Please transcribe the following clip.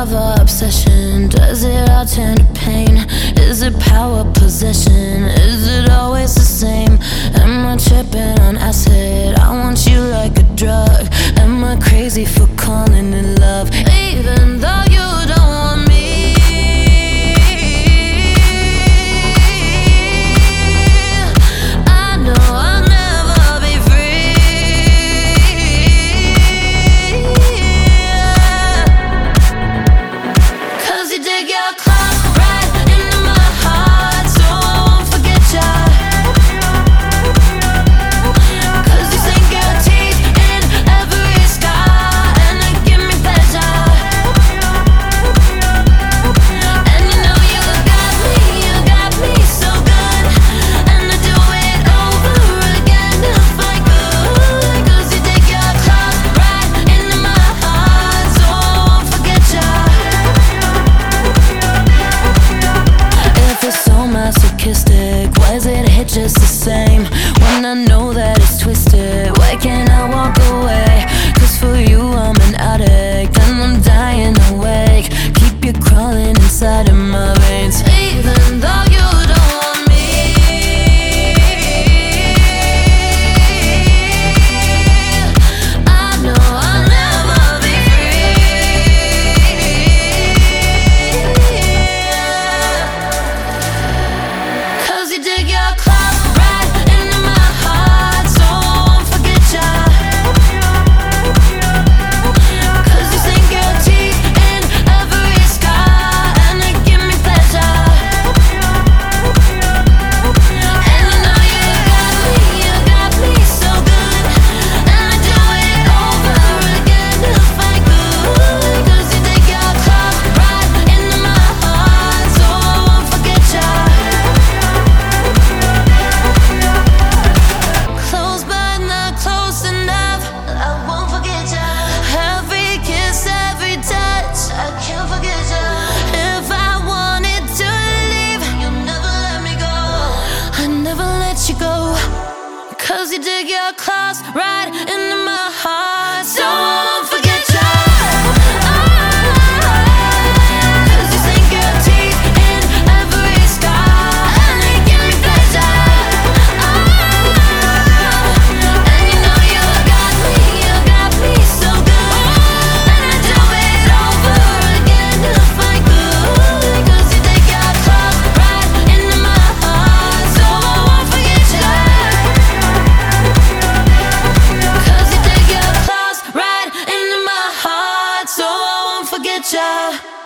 love or obsession? Does it all turn to pain? Is it power, possession? Is it always the same? Am I tripping on acid? I want you like a drug. Am I crazy for calling it love? Even though you don't want me, I know I'll never be free. 'Cause you dig your claws right into my heart, so I won't forget ya. 'Cause you sink your teeth in every scar, and it give me pleasure. And you know you got me so good, and I do it over again if I could. 'Cause you dig your claws right into my heart, so I won't forget ya. If it's so masochistic, why does it hit just the same? When I know that it's twisted, why can't I walk away? 'Cause for you I'm an addict, and I'm dying awake. Keep you crawling inside of my veins, even though you don't want me. I know I'll never be free. 'Cause you dig your claws right into my heart, so I won't forget ya. 'Cause you sink your teeth in every scar, and it give me pleasure. And you know you got me so good, and I do it over again if I could. 'Cause you dig your claws right into my heart, so I won't forget ya. Close but not close enough, I won't forget ya. Every kiss, every touch, I can't forget ya. If I wanted to leave, you'll never let me go. I never let you go. 'Cause you dig your claws right into my heart, so I won't forget ya. 'Cause you sink your teeth in every scar, and it give me pleasure. And you know you got me so good, and I do it over again if I could. 'Cause you dig your claws right into my heart, so I won't forget ya. 'Cause you dig your claws right into my heart, so I won't forget ya.